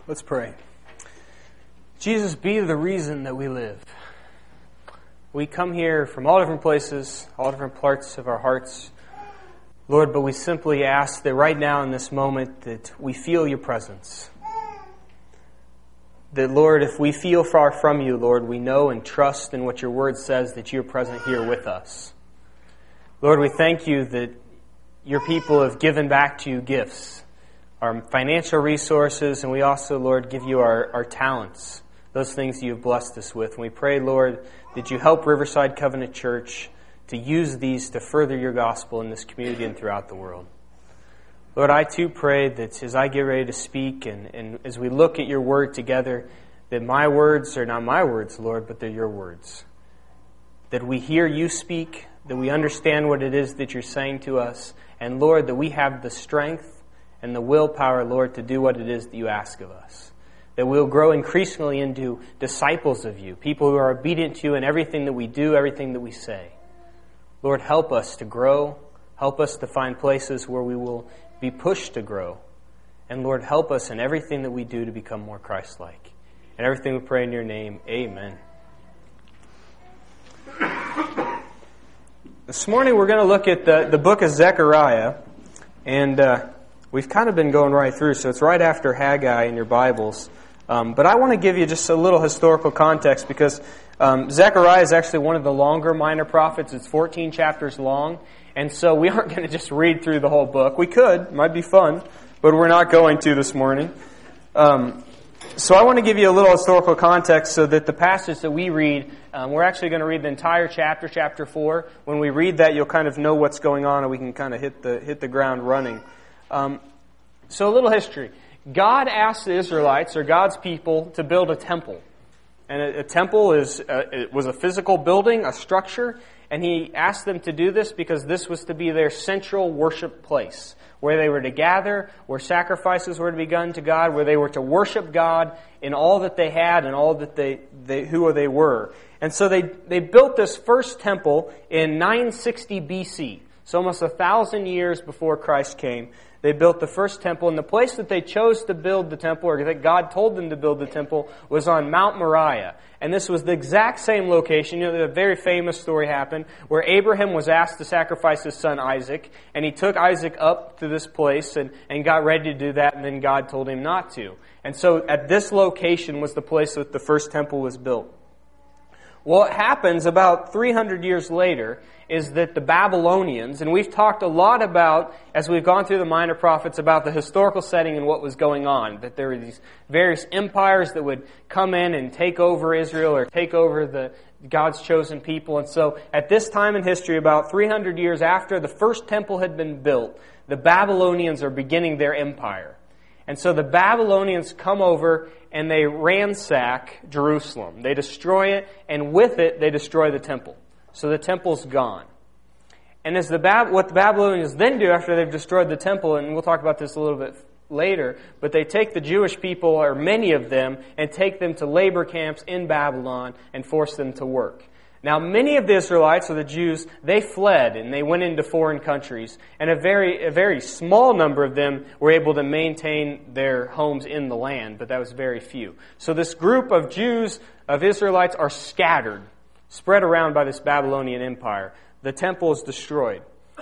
Let's pray. Jesus, be the reason that we live. We come here from all different places, all different parts of our hearts, Lord, but we simply ask that right now in this moment that we feel your presence. That, Lord, if we feel far from you, Lord, we know and trust in what your word says that you're present here with us. Lord, we thank you that your people have given back to you gifts, our financial resources, and we also, Lord, give you our talents, those things you have blessed us with. And we pray, Lord, that you help Riverside Covenant Church to use these to further your gospel in this community and throughout the world. Lord, I too pray that as I get ready to speak and as we look at your word together, that my words are not my words, Lord, but they're your words. That we hear you speak, that we understand what it is that you're saying to us, and Lord, that we have the strength and the willpower, Lord, to do what it is that you ask of us. That we'll grow increasingly into disciples of you, people who are obedient to you in everything that we do, everything that we say. Lord, help us to grow. Help us to find places where we will be pushed to grow. And Lord, help us in everything that we do to become more Christ-like. And everything we pray in your name, amen. This morning we're going to look at the book of Zechariah. And we've kind of been going right through, so it's right after Haggai in your Bibles. But I want to give you just a little historical context because Zechariah is actually one of the longer minor prophets. It's 14 chapters long. And so we aren't going to just read through the whole book. We could. It might be fun. But we're not going to this morning. So I want to give you a little historical context so that the passage that we read, we're actually going to read the entire chapter, chapter 4. When we read that, you'll kind of know what's going on and we can kind of hit the ground running. So a little history. God asked the Israelites, or God's people, to build a temple. And a temple was a physical building, a structure, and He asked them to do this because this was to be their central worship place, where they were to gather, where sacrifices were to be done to God, where they were to worship God in all that they had and all that who they were. And so they built this first temple in 960 BC, so almost 1,000 years before Christ came. They built the first temple, and the place that they chose to build the temple, or that God told them to build the temple, was on Mount Moriah. And this was the exact same location. You know, a very famous story happened where Abraham was asked to sacrifice his son Isaac, and he took Isaac up to this place and got ready to do that, and then God told him not to. And so at this location was the place that the first temple was built. What happens about 300 years later is that the Babylonians, and we've talked a lot about, as we've gone through the minor prophets, about the historical setting and what was going on, that there were these various empires that would come in and take over Israel or take over God's chosen people. And so at this time in history, about 300 years after the first temple had been built, the Babylonians are beginning their empire. And so the Babylonians come over and they ransack Jerusalem. They destroy it, and with it, they destroy the temple. So the temple's gone. And as what the Babylonians then do after they've destroyed the temple, and we'll talk about this a little bit later, but they take the Jewish people, or many of them, and take them to labor camps in Babylon and force them to work. Now, many of the Israelites, or the Jews, they fled and they went into foreign countries. And a very small number of them were able to maintain their homes in the land, but that was very few. So this group of Jews, of Israelites, are scattered, spread around by this Babylonian empire. The temple is destroyed.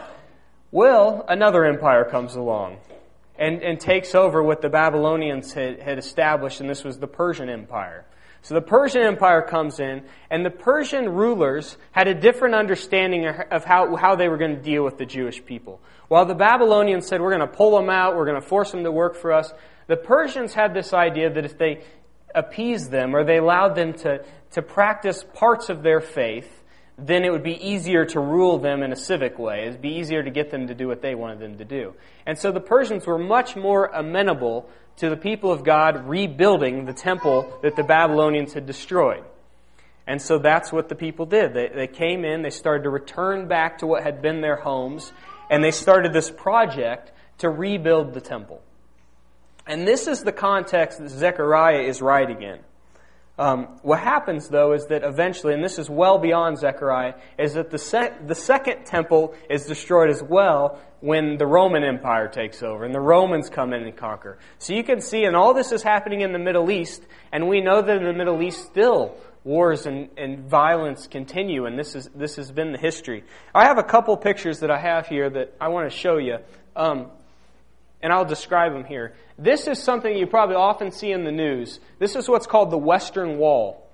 Well, another empire comes along and takes over what the Babylonians had established, and this was the Persian Empire. So the Persian Empire comes in, and the Persian rulers had a different understanding of how they were going to deal with the Jewish people. While the Babylonians said, we're going to pull them out, we're going to force them to work for us, the Persians had this idea that if they appeased them, or they allowed them to practice parts of their faith, then it would be easier to rule them in a civic way. It would be easier to get them to do what they wanted them to do. And so the Persians were much more amenable to the people of God rebuilding the temple that the Babylonians had destroyed. And so that's what the people did. They came in, they started to return back to what had been their homes, and they started this project to rebuild the temple. And this is the context that Zechariah is writing in. What happens, though, is that eventually, and this is well beyond Zechariah, is that the second temple is destroyed as well when the Roman Empire takes over and the Romans come in and conquer. So you can see, and all this is happening in the Middle East, and we know that in the Middle East still wars and violence continue, and this has been the history. I have a couple pictures that I have here that I want to show you, and I'll describe them here. This is something you probably often see in the news. This is what's called the Western Wall.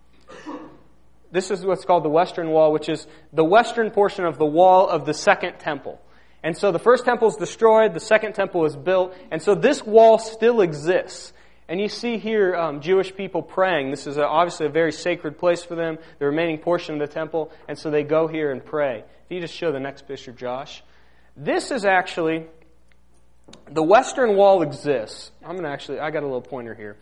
This is what's called the Western Wall, which is the western portion of the wall of the Second Temple. And so the first temple is destroyed, the second temple is built, and so this wall still exists. And you see here Jewish people praying. This is obviously a very sacred place for them, the remaining portion of the temple, and so they go here and pray. If you just show the next picture, Josh. This is actually, the Western Wall exists. I got a little pointer here.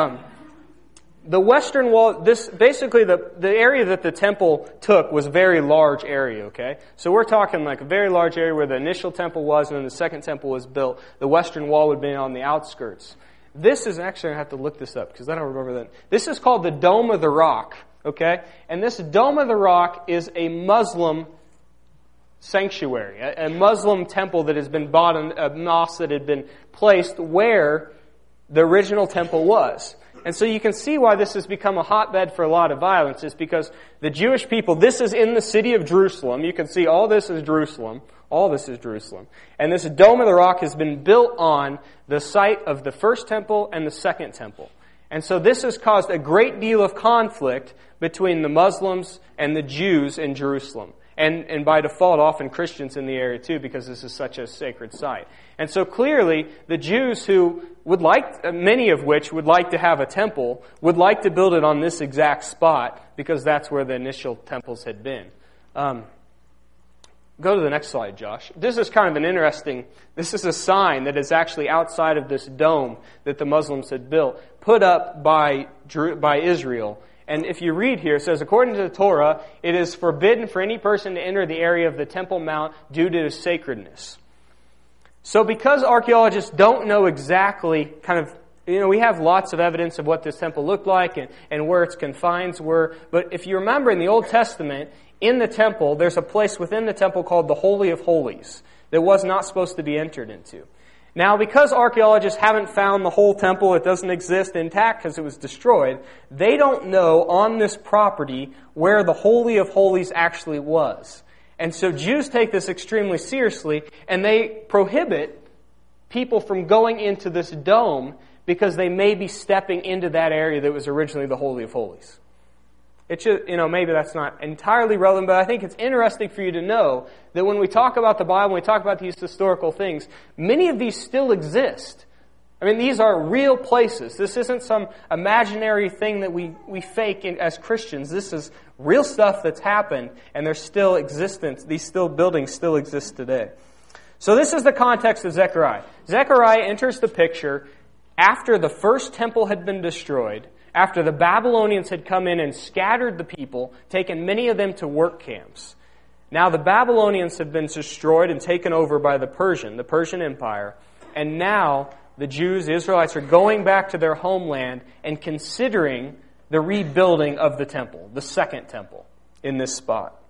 The Western Wall, basically the area that the temple took was a very large area, okay? So we're talking like a very large area where the initial temple was and then the second temple was built. The Western Wall would be on the outskirts. This is actually, I have to look this up because I don't remember that. This is called the Dome of the Rock, okay? And this Dome of the Rock is a Muslim sanctuary, a Muslim temple that has been bought, a mosque that had been placed where the original temple was. And so you can see why this has become a hotbed for a lot of violence. Is because the Jewish people, this is in the city of Jerusalem. You can see all this is Jerusalem. All this is Jerusalem. And this Dome of the Rock has been built on the site of the first temple and the second temple. And so this has caused a great deal of conflict between the Muslims and the Jews in Jerusalem. And by default, often Christians in the area too, because this is such a sacred site. And so clearly, the Jews who would like, many of which would like to have a temple, would like to build it on this exact spot, because that's where the initial temples had been. Go to the next slide, Josh. This is kind of an interesting, this is a sign that is actually outside of this dome that the Muslims had built, put up by Israel. And if you read here, it says, according to the Torah, it is forbidden for any person to enter the area of the Temple Mount due to its sacredness. So because archaeologists don't know exactly we have lots of evidence of what this temple looked like and where its confines were. But if you remember in the Old Testament, in the temple, there's a place within the temple called the Holy of Holies that was not supposed to be entered into. Now, because archaeologists haven't found the whole temple, it doesn't exist intact because it was destroyed, they don't know on this property where the Holy of Holies actually was. And so Jews take this extremely seriously, and they prohibit people from going into this dome because they may be stepping into that area that was originally the Holy of Holies. It's just, maybe that's not entirely relevant, but I think it's interesting for you to know that when we talk about the Bible, when we talk about these historical things, many of these still exist. I mean, these are real places. This isn't some imaginary thing that we fake as Christians. This is real stuff that's happened, and they're still existent. These buildings still exist today. So this is the context of Zechariah. Zechariah enters the picture after the first temple had been destroyed, after the Babylonians had come in and scattered the people, taken many of them to work camps. Now the Babylonians have been destroyed and taken over by the Persian Empire, and now the Jews, the Israelites, are going back to their homeland and considering the rebuilding of the temple, the second temple, in this spot.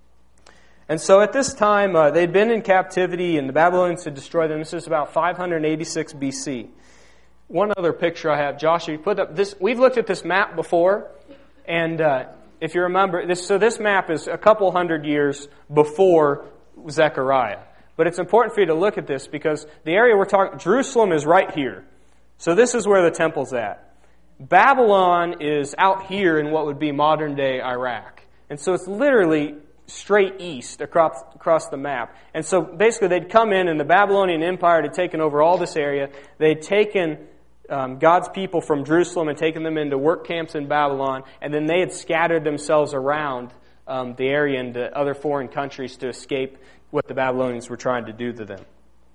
And so at this time, they'd been in captivity and the Babylonians had destroyed them. This is about 586 BC. One other picture I have, Josh, you put up this. We've looked at this map before, and if you remember, this map is a couple hundred years before Zechariah. But it's important for you to look at this because the area we're talking, Jerusalem is right here. So this is where the temple's at. Babylon is out here in what would be modern-day Iraq. And so it's literally straight east across the map. And so basically they'd come in and the Babylonian Empire had taken over all this area. They'd taken God's people from Jerusalem and taken them into work camps in Babylon, and then they had scattered themselves around the area into other foreign countries to escape what the Babylonians were trying to do to them.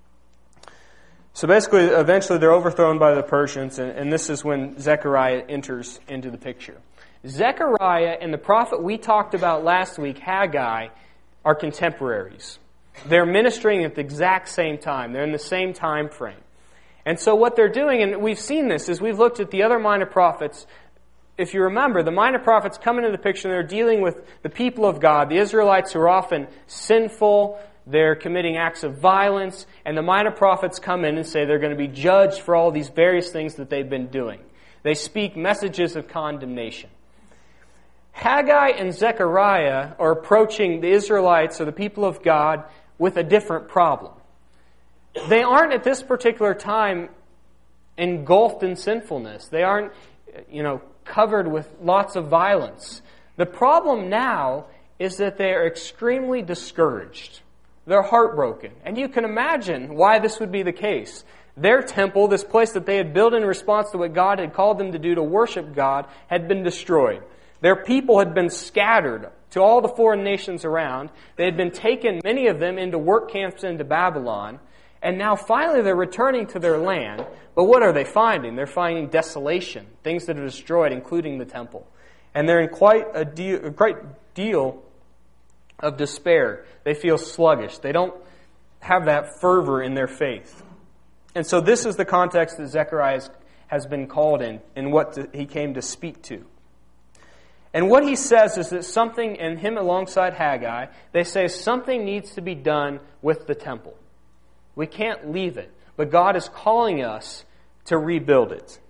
So basically, eventually they're overthrown by the Persians, and this is when Zechariah enters into the picture. Zechariah and the prophet we talked about last week, Haggai, are contemporaries. They're ministering at the exact same time. They're in the same time frame. And so what they're doing, and we've seen this, is we've looked at the other minor prophets, if you remember, the minor prophets come into the picture and they're dealing with the people of God, the Israelites who are often sinful, they're committing acts of violence, and the minor prophets come in and say they're going to be judged for all these various things that they've been doing. They speak messages of condemnation. Haggai and Zechariah are approaching the Israelites or the people of God with a different problem. They aren't at this particular time engulfed in sinfulness. They aren't, covered with lots of violence. The problem now is that they are extremely discouraged. They're heartbroken. And you can imagine why this would be the case. Their temple, this place that they had built in response to what God had called them to do to worship God, had been destroyed. Their people had been scattered to all the foreign nations around. They had been taken, many of them, into work camps into Babylon. And now finally they're returning to their land. But what are they finding? They're finding desolation, things that are destroyed, including the temple. And they're in quite a great deal of despair. They feel sluggish. They don't have that fervor in their faith. And so this is the context that Zechariah has been called in and what he came to speak to. And what he says is that something, and him alongside Haggai, they say something needs to be done with the temple. We can't leave it, but God is calling us to rebuild it.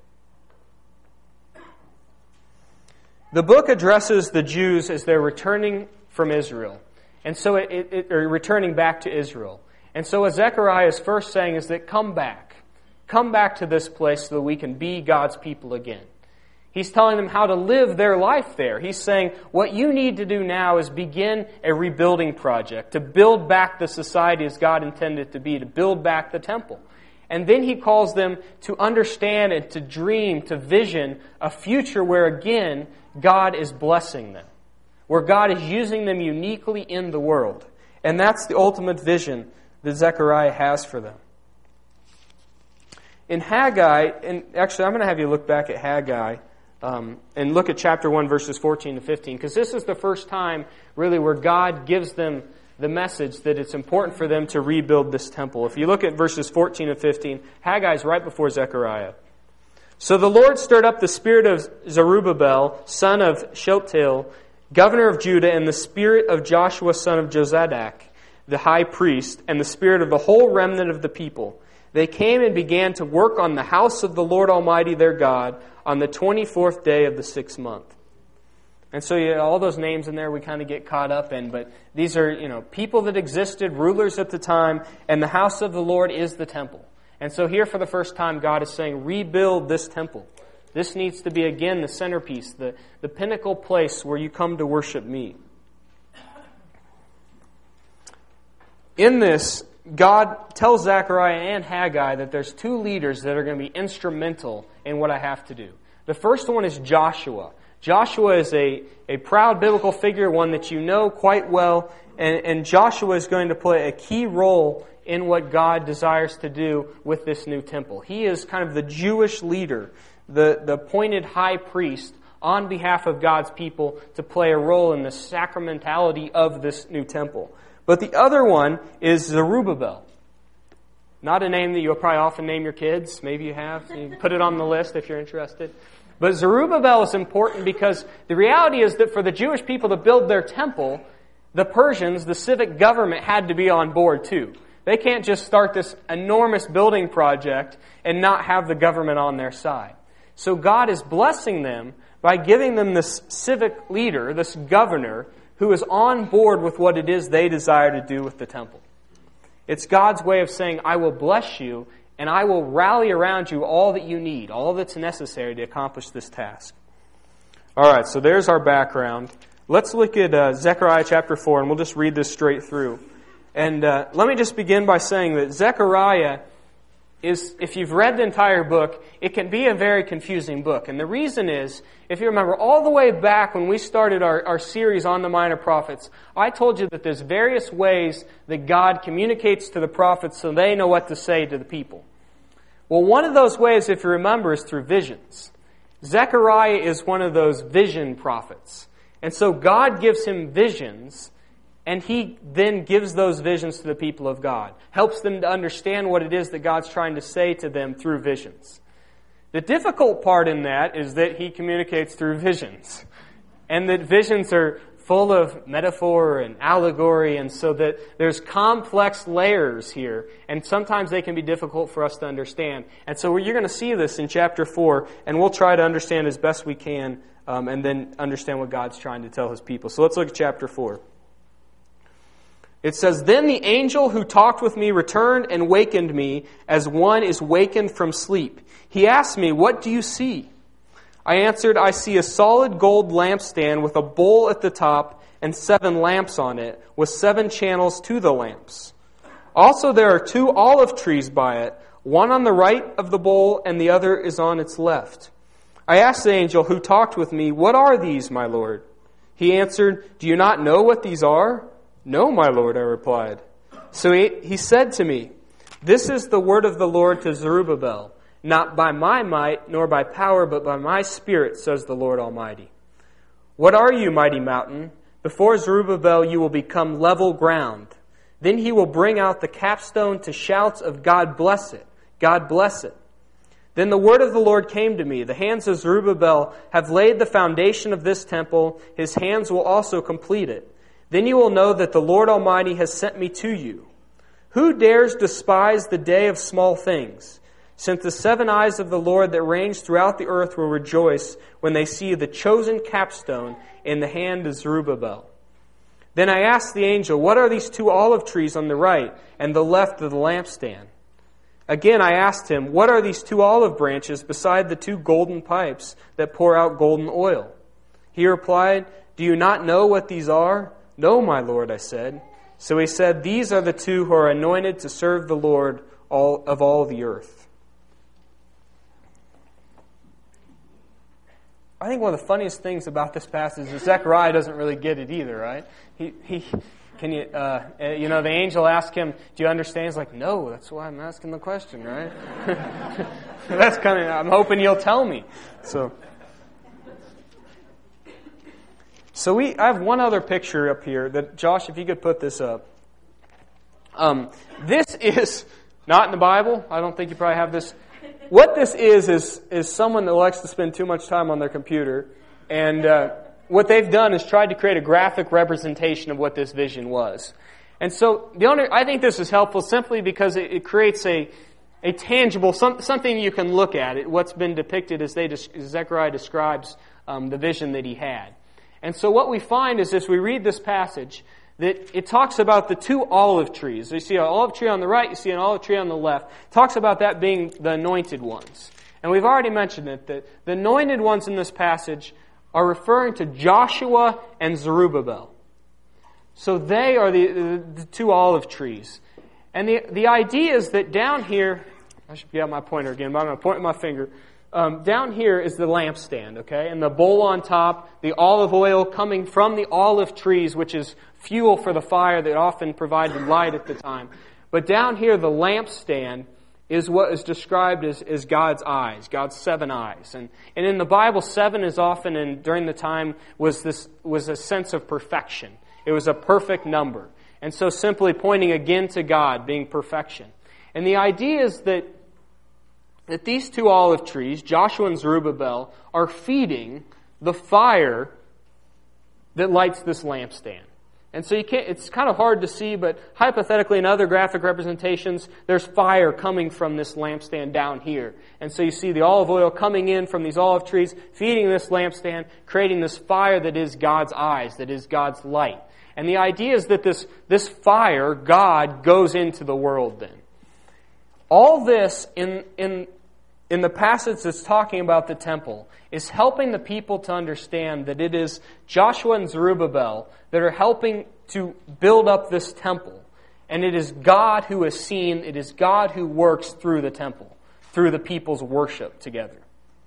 The book addresses the Jews as they're returning from Israel, and so or returning back to Israel. And so what Zechariah is first saying is that come back to this place so that we can be God's people again. He's telling them how to live their life there. He's saying, what you need to do now is begin a rebuilding project, to build back the society as God intended it to be, to build back the temple. And then he calls them to understand and to dream, to vision a future where, again, God is blessing them, where God is using them uniquely in the world. And that's the ultimate vision that Zechariah has for them. In Haggai, and actually I'm going to have you look back at Haggai, and look at chapter 1, verses 14 to 15, because this is the first time, really, where God gives them the message that it's important for them to rebuild this temple. If you look at verses 14 and 15, Haggai is right before Zechariah. So the Lord stirred up the spirit of Zerubbabel, son of Shealtiel, governor of Judah, and the spirit of Joshua, son of Jozadak, the high priest, and the spirit of the whole remnant of the people. They came and began to work on the house of the Lord Almighty their God on the 24th day of the 6th month. And so all those names in there we kind of get caught up in, but these are, people that existed, rulers at the time, and the house of the Lord is the temple. And so here for the first time God is saying, rebuild this temple. This needs to be again the centerpiece, the pinnacle place where you come to worship me. In this, God tells Zechariah and Haggai that there's two leaders that are going to be instrumental in what I have to do. The first one is Joshua. Joshua is a proud biblical figure, one that you know quite well, and Joshua is going to play a key role in what God desires to do with this new temple. He is kind of the Jewish leader, the appointed high priest on behalf of God's people to play a role in the sacramentality of this new temple. But the other one is Zerubbabel. Not a name that you'll probably often name your kids. Maybe you have. You can put it on the list if you're interested. But Zerubbabel is important because the reality is that for the Jewish people to build their temple, the Persians, the civic government, had to be on board too. They can't just start this enormous building project and not have the government on their side. So God is blessing them by giving them this civic leader, this governor, who is on board with what it is they desire to do with the temple. It's God's way of saying, I will bless you, and I will rally around you all that you need, all that's necessary to accomplish this task. All right, so there's our background. Let's look at Zechariah chapter 4, and we'll just read this straight through. And let me just begin by saying that Zechariah is, if you've read the entire book, it can be a very confusing book. And the reason is, if you remember, all the way back when we started our series on the minor prophets, I told you that there's various ways that God communicates to the prophets so they know what to say to the people. Well, one of those ways, if you remember, is through visions. Zechariah is one of those vision prophets. And so God gives him visions, and he then gives those visions to the people of God. Helps them to understand what it is that God's trying to say to them through visions. The difficult part in that is that he communicates through visions. And that visions are full of metaphor and allegory, and so that there's complex layers here. And sometimes they can be difficult for us to understand. And so you're going to see this in chapter 4, and we'll try to understand as best we can, and then understand what God's trying to tell His people. So let's look at chapter 4. It says, "Then the angel who talked with me returned and wakened me as one is wakened from sleep. He asked me, 'What do you see?' I answered, 'I see a solid gold lampstand with a bowl at the top and 7 lamps on it, with 7 channels to the lamps. Also there are 2 olive trees by it, one on the right of the bowl and the other is on its left.' I asked the angel who talked with me, 'What are these, my Lord?' He answered, 'Do you not know what these are?' 'No, my Lord,' I replied. So he said to me, 'This is the word of the Lord to Zerubbabel. Not by my might, nor by power, but by my Spirit, says the Lord Almighty. What are you, mighty mountain? Before Zerubbabel you will become level ground. Then he will bring out the capstone to shouts of God bless it, God bless it. Then the word of the Lord came to me. The hands of Zerubbabel have laid the foundation of this temple. His hands will also complete it. Then you will know that the Lord Almighty has sent me to you. Who dares despise the day of small things? Since the 7 eyes of the Lord that range throughout the earth will rejoice when they see the chosen capstone in the hand of Zerubbabel. Then I asked the angel, 'What are these 2 olive trees on the right and the left of the lampstand?' Again I asked him, 'What are these 2 olive branches beside the 2 golden pipes that pour out golden oil?' He replied, 'Do you not know what these are?' 'No, my Lord,' I said. So he said, 'These are the 2 who are anointed to serve the Lord of all the earth.'" I think one of the funniest things about this passage is Zechariah doesn't really get it either, right? The angel asked him, "Do you understand?" He's like, "No, that's why I'm asking the question," right? I'm hoping you'll tell me. So I have one other picture up here that, Josh, if you could put this up. This is not in the Bible. I don't think you probably have this. What this is someone that likes to spend too much time on their computer, and what they've done is tried to create a graphic representation of what this vision was. And so I think this is helpful simply because it creates a tangible, something you can look at. What's been depicted as Zechariah describes the vision that he had. And so what we find is, as we read this passage, that it talks about the 2 olive trees. You see an olive tree on the right, you see an olive tree on the left. It talks about that being the anointed ones. And we've already mentioned it, that the anointed ones in this passage are referring to Joshua and Zerubbabel. So they are the 2 olive trees. And the idea is that down here, I should get out my pointer again, but I'm going to point with my finger. Down here is the lampstand, okay? And the bowl on top, the olive oil coming from the olive trees, which is fuel for the fire that often provided light at the time. But down here, the lampstand is what is described as God's eyes, God's 7 eyes. And in the Bible, 7 is often, and during the time, was a sense of perfection. It was a perfect number. And so simply pointing again to God being perfection. And the idea is that these 2 olive trees, Joshua and Zerubbabel, are feeding the fire that lights this lampstand. And so it's kind of hard to see, but hypothetically in other graphic representations, there's fire coming from this lampstand down here. And so you see the olive oil coming in from these olive trees, feeding this lampstand, creating this fire that is God's eyes, that is God's light. And the idea is that this fire, God, goes into the world then. All this in the passage that's talking about the temple is helping the people to understand that it is Joshua and Zerubbabel that are helping to build up this temple. And it is God who is seen, it is God who works through the temple, through the people's worship together.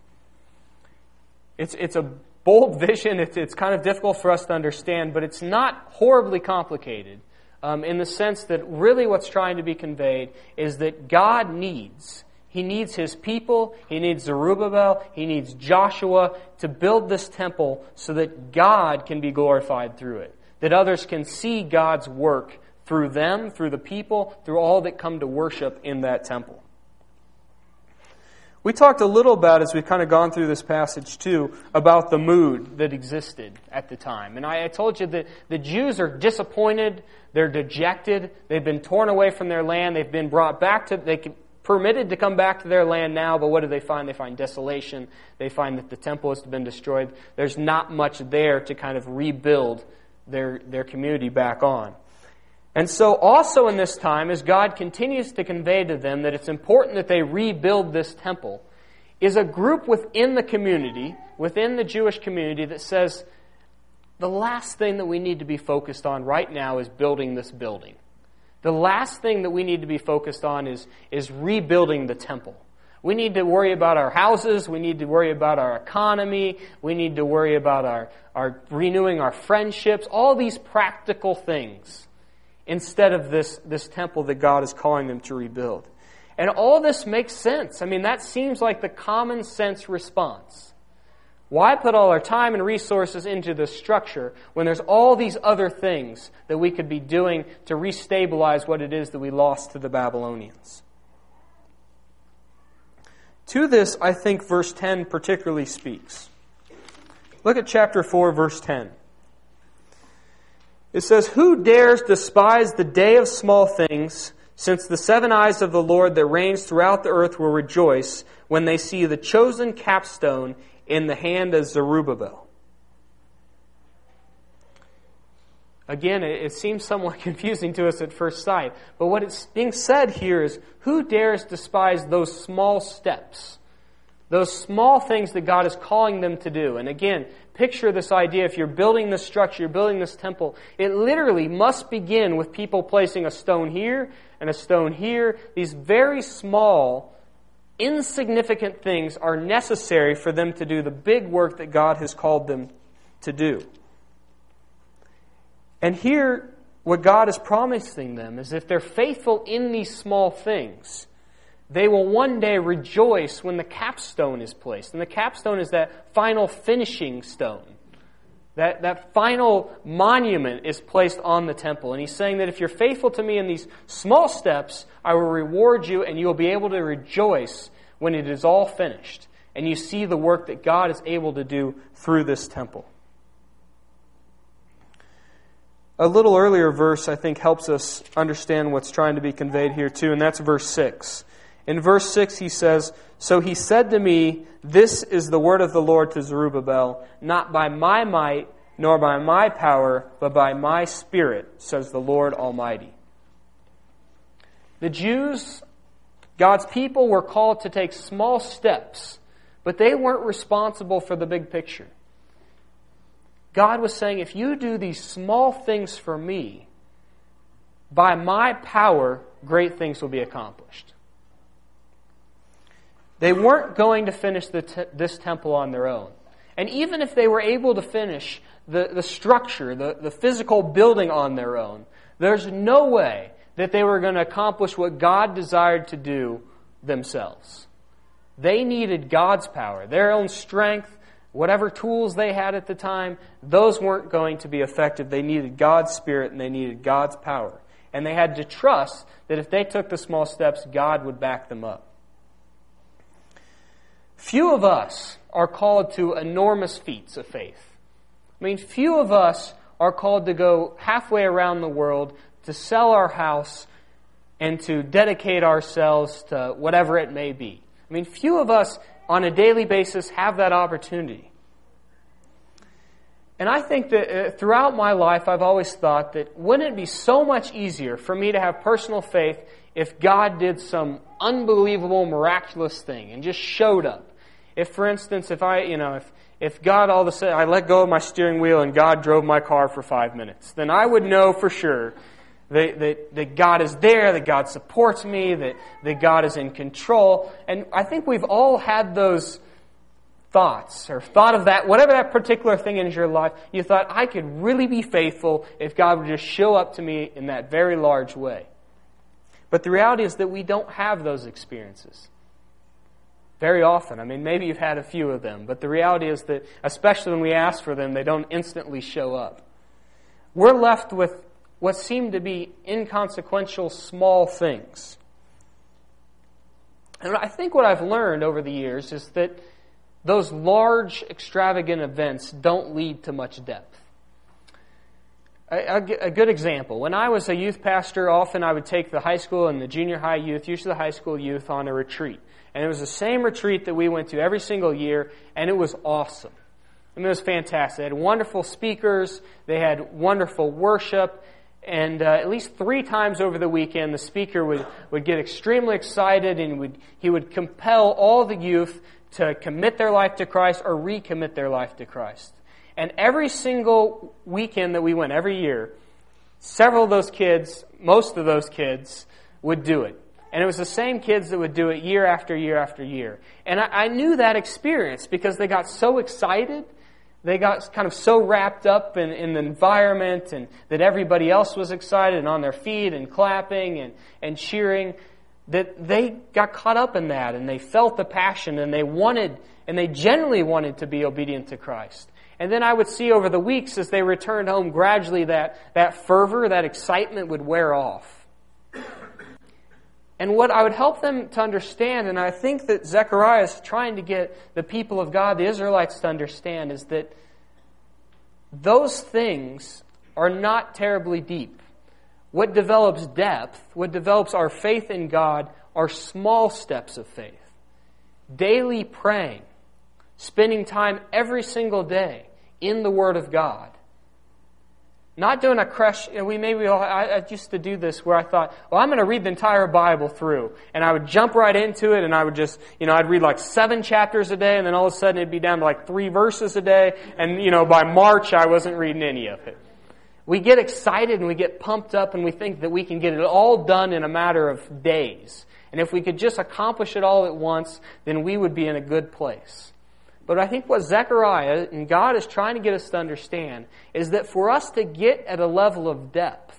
It's a bold vision, it's kind of difficult for us to understand, but it's not horribly complicated in the sense that really what's trying to be conveyed is that God needs His people, He needs Zerubbabel, He needs Joshua to build this temple so that God can be glorified through it. That others can see God's work through them, through the people, through all that come to worship in that temple. We talked a little about, as we've kind of gone through this passage too, about the mood that existed at the time. And I told you that the Jews are disappointed, they're dejected, they've been torn away from their land, they've been brought back to, permitted to come back to their land now, but what do they find? They find desolation. They find that the temple has been destroyed. There's not much there to kind of rebuild their community back on. And so also in this time, as God continues to convey to them that it's important that they rebuild this temple, is a group within the community, within the Jewish community, that says the last thing that we need to be focused on right now is building this building. The last thing that we need to be focused on is rebuilding the temple. We need to worry about our houses. We need to worry about our economy. We need to worry about our renewing our friendships, all these practical things, instead of this temple that God is calling them to rebuild. And all this makes sense. I mean, that seems like the common sense response. Why put all our time and resources into this structure when there's all these other things that we could be doing to restabilize what it is that we lost to the Babylonians? To this, I think verse 10 particularly speaks. Look at chapter 4, verse 10. It says, "Who dares despise the day of small things, since the 7 eyes of the Lord that reigns throughout the earth will rejoice when they see the chosen capstone in the hand of Zerubbabel." Again, it seems somewhat confusing to us at first sight, but what it's being said here is, who dares despise those small steps, those small things that God is calling them to do? And again, picture this idea, if you're building this structure, you're building this temple, it literally must begin with people placing a stone here and a stone here. These very small, insignificant things are necessary for them to do the big work that God has called them to do. And here, what God is promising them is if they're faithful in these small things, they will one day rejoice when the capstone is placed. And the capstone is that final finishing stone. That final monument is placed on the temple. And He's saying that if you're faithful to me in these small steps, I will reward you and you will be able to rejoice when it is all finished. And you see the work that God is able to do through this temple. A little earlier verse, I think, helps us understand what's trying to be conveyed here too, and that's verse 6. In verse 6 he says, "So he said to me, this is the word of the Lord to Zerubbabel, not by my might, nor by my power, but by my Spirit, says the Lord Almighty." The Jews, God's people, were called to take small steps, but they weren't responsible for the big picture. God was saying, if you do these small things for me, by my power, great things will be accomplished. They weren't going to finish this temple on their own. And even if they were able to finish the structure, the physical building on their own, there's no way that they were going to accomplish what God desired to do themselves. They needed God's power, their own strength, whatever tools they had at the time, those weren't going to be effective. They needed God's Spirit and they needed God's power. And they had to trust that if they took the small steps, God would back them up. Few of us are called to enormous feats of faith. I mean, few of us are called to go halfway around the world, to sell our house, and to dedicate ourselves to whatever it may be. I mean, few of us on a daily basis have that opportunity. And I think that throughout my life, I've always thought that wouldn't it be so much easier for me to have personal faith if God did some unbelievable, miraculous thing and just showed up? If, for instance, if God all of a sudden, I let go of my steering wheel and God drove my car for 5 minutes, then I would know for sure that God is there, that God supports me, that God is in control. And I think we've all had those thoughts, or thought of that, whatever that particular thing is in your life, you thought, I could really be faithful if God would just show up to me in that very large way. But the reality is that we don't have those experiences very often. I mean, maybe you've had a few of them, but the reality is that, especially when we ask for them, they don't instantly show up. We're left with what seem to be inconsequential small things. And I think what I've learned over the years is that those large, extravagant events don't lead to much depth. A good example. When I was a youth pastor, often I would take the high school and the junior high youth, usually the high school youth, on a retreat. And it was the same retreat that we went to every single year, and it was awesome. I mean, it was fantastic. They had wonderful speakers, they had wonderful worship, and at least 3 times over the weekend, the speaker would get extremely excited, and he would compel all the youth to commit their life to Christ or recommit their life to Christ. And every single weekend that we went, every year, several of those kids, most of those kids, would do it. And it was the same kids that would do it year after year after year. And I knew that experience because they got so excited, they got kind of so wrapped up in the environment, and that everybody else was excited and on their feet and clapping and cheering, that they got caught up in that, and they felt the passion, and they genuinely wanted to be obedient to Christ. And then I would see over the weeks as they returned home, gradually that fervor, that excitement would wear off. And what I would help them to understand, and I think that Zechariah is trying to get the people of God, the Israelites, to understand, is that those things are not terribly deep. What develops depth, what develops our faith in God, are small steps of faith. Daily praying, spending time every single day in the Word of God. Not doing a crush. I used to do this where I thought, well, I'm going to read the entire Bible through. And I would jump right into it, and I would just, I'd read like 7 chapters a day, and then all of a sudden it'd be down to like 3 verses a day. And, by March I wasn't reading any of it. We get excited and we get pumped up, and we think that we can get it all done in a matter of days. And if we could just accomplish it all at once, then we would be in a good place. But I think what Zechariah and God is trying to get us to understand is that for us to get at a level of depth,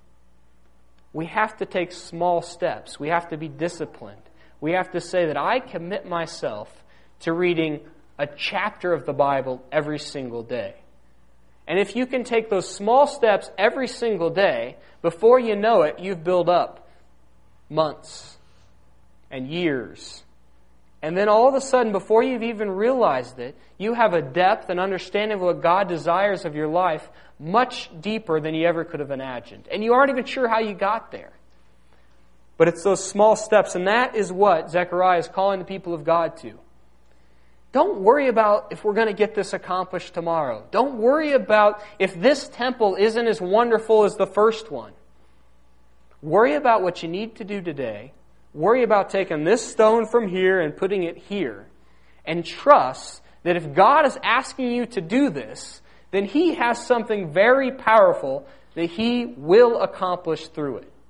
we have to take small steps. We have to be disciplined. We have to say that I commit myself to reading a chapter of the Bible every single day. And if you can take those small steps every single day, before you know it, you've built up months and years. And then all of a sudden, before you've even realized it, you have a depth and understanding of what God desires of your life much deeper than you ever could have imagined. And you aren't even sure how you got there. But it's those small steps, and that is what Zechariah is calling the people of God to. Don't worry about if we're going to get this accomplished tomorrow. Don't worry about if this temple isn't as wonderful as the first one. Worry about what you need to do today. Worry about taking this stone from here and putting it here. And trust that if God is asking you to do this, then He has something very powerful that He will accomplish through it.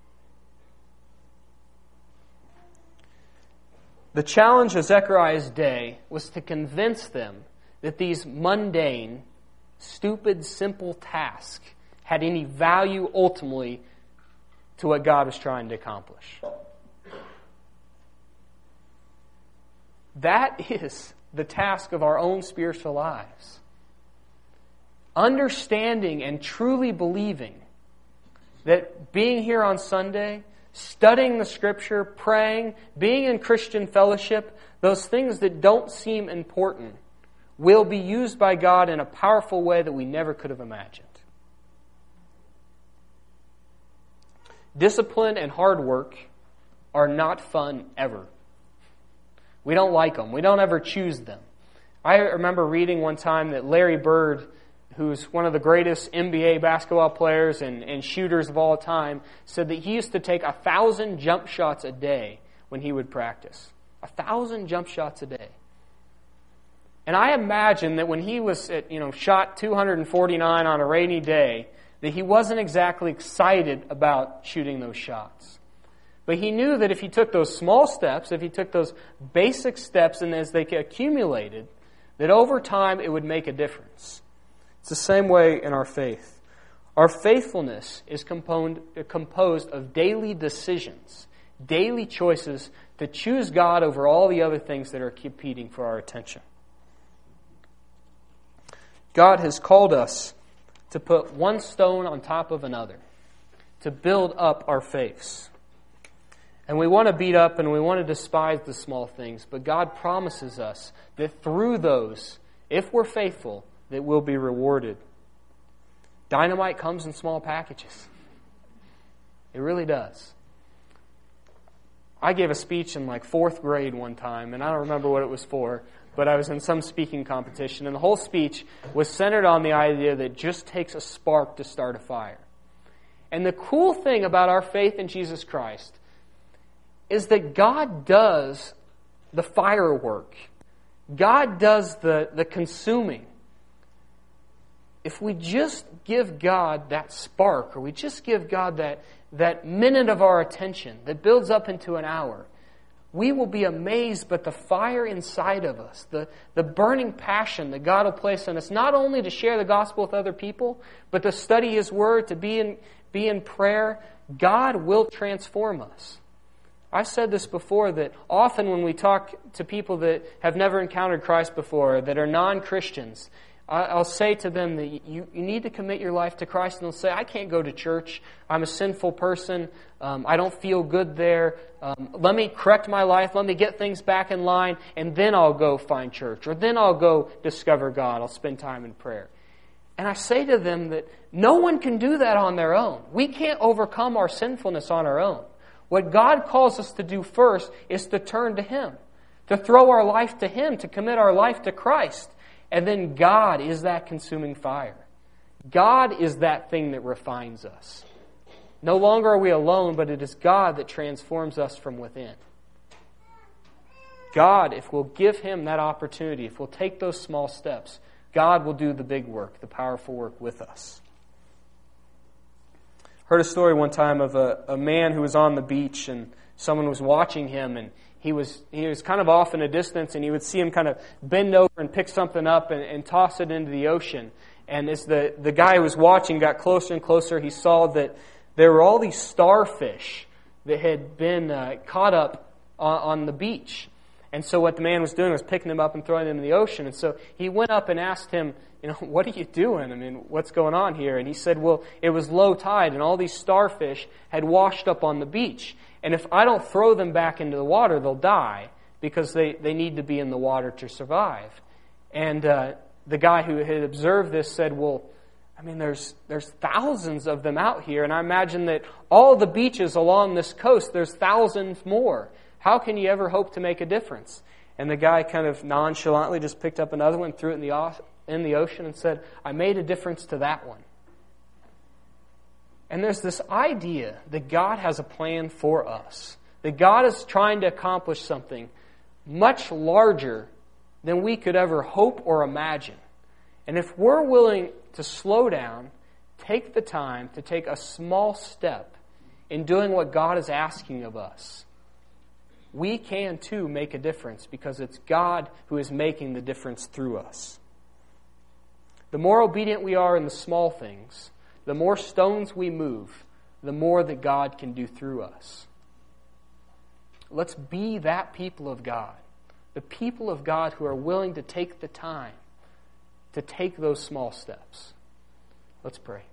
The challenge of Zechariah's day was to convince them that these mundane, stupid, simple tasks had any value ultimately to what God was trying to accomplish. That is the task of our own spiritual lives. Understanding and truly believing that being here on Sunday, studying the Scripture, praying, being in Christian fellowship, those things that don't seem important will be used by God in a powerful way that we never could have imagined. Discipline and hard work are not fun ever. We don't like them. We don't ever choose them. I remember reading one time that Larry Bird, who's one of the greatest NBA basketball players and shooters of all time, said that he used to take 1,000 jump shots a day when he would practice. 1,000 jump shots a day. And I imagine that when he was at, shot 249 on a rainy day, that he wasn't exactly excited about shooting those shots. But he knew that if he took those small steps, if he took those basic steps, and as they accumulated, that over time it would make a difference. It's the same way in our faith. Our faithfulness is composed of daily decisions, daily choices to choose God over all the other things that are competing for our attention. God has called us to put one stone on top of another, to build up our faiths. And we want to beat up and we want to despise the small things. But God promises us that through those, if we're faithful, that we'll be rewarded. Dynamite comes in small packages. It really does. I gave a speech in like 4th grade one time, and I don't remember what it was for, but I was in some speaking competition, and the whole speech was centered on the idea that it just takes a spark to start a fire. And the cool thing about our faith in Jesus Christ is that God does the firework. God does the consuming. If we just give God that spark, or we just give God that minute of our attention that builds up into an hour, we will be amazed by the fire inside of us, the burning passion that God will place in us, not only to share the gospel with other people, but to study His Word, to be in prayer. God will transform us. I've said this before, that often when we talk to people that have never encountered Christ before, that are non-Christians, I'll say to them that you need to commit your life to Christ. And they'll say, I can't go to church. I'm a sinful person. I don't feel good there. Let me correct my life. Let me get things back in line. And then I'll go find church. Or then I'll go discover God. I'll spend time in prayer. And I say to them that no one can do that on their own. We can't overcome our sinfulness on our own. What God calls us to do first is to turn to Him, to throw our life to Him, to commit our life to Christ. And then God is that consuming fire. God is that thing that refines us. No longer are we alone, but it is God that transforms us from within. God, if we'll give Him that opportunity, if we'll take those small steps, God will do the big work, the powerful work with us. Heard a story one time of a man who was on the beach and someone was watching him, and he was kind of off in a distance, and he would see him kind of bend over and pick something up and toss it into the ocean. And as the guy who was watching got closer and closer, he saw that there were all these starfish that had been caught up on the beach. And so what the man was doing was picking them up and throwing them in the ocean. And so he went up and asked him, what are you doing? I mean, what's going on here? And he said, well, it was low tide, and all these starfish had washed up on the beach. And if I don't throw them back into the water, they'll die, because they need to be in the water to survive. And the guy who had observed this said, well, I mean, there's thousands of them out here, and I imagine that all the beaches along this coast, there's thousands more. How can you ever hope to make a difference? And the guy kind of nonchalantly just picked up another one, threw it in the ocean, and said, I made a difference to that one. And there's this idea that God has a plan for us, that God is trying to accomplish something much larger than we could ever hope or imagine. And if we're willing to slow down, take the time to take a small step in doing what God is asking of us, we can too make a difference, because it's God who is making the difference through us. The more obedient we are in the small things, the more stones we move, the more that God can do through us. Let's be that people of God, the people of God who are willing to take the time to take those small steps. Let's pray.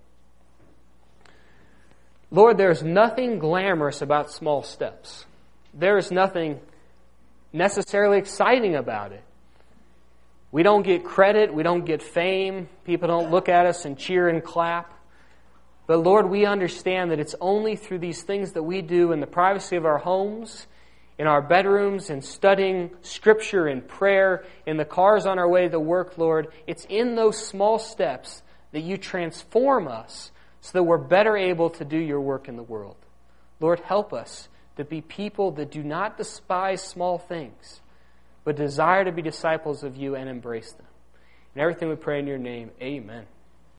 Lord, there's nothing glamorous about small steps. There is nothing necessarily exciting about it. We don't get credit. We don't get fame. People don't look at us and cheer and clap. But Lord, we understand that it's only through these things that we do in the privacy of our homes, in our bedrooms, in studying Scripture and prayer, in the cars on our way to work, Lord. It's in those small steps that you transform us so that we're better able to do your work in the world. Lord, help us to be people that do not despise small things, but desire to be disciples of you and embrace them. And everything we pray in your name, amen.